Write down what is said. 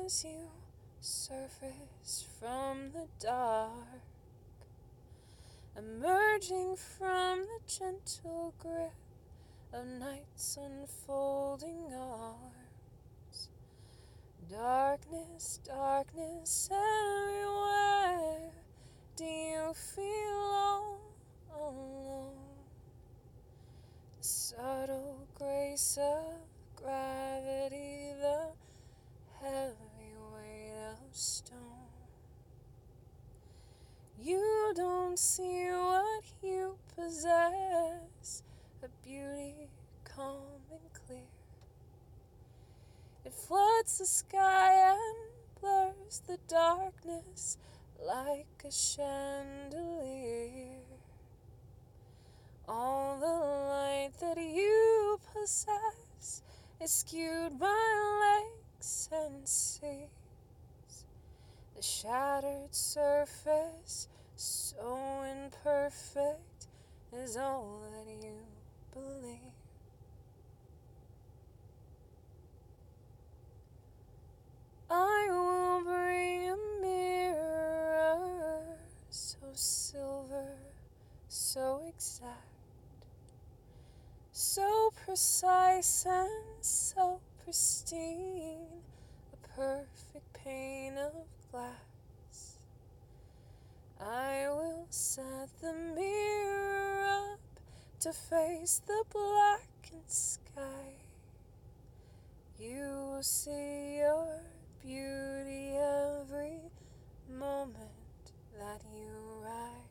as you surface from the dark, emerging from the gentle grip of night's unfolding arms. Darkness, darkness everywhere. Do you feel all alone? The subtle grace of gravity, the heavy weight of stone. You don't see what you possess, a beauty calm and clear. It floods the sky and blurs the darkness like a chandelier. All the light that you possess is skewed by lakes and seas. The shattered surface, so imperfect, is all that you believe. I will bring a mirror, so silver, so exact, so precise and so pristine, a perfect pane of glass. I will set the mirror up to face the blackened sky. You will see your beauty every moment that you ride.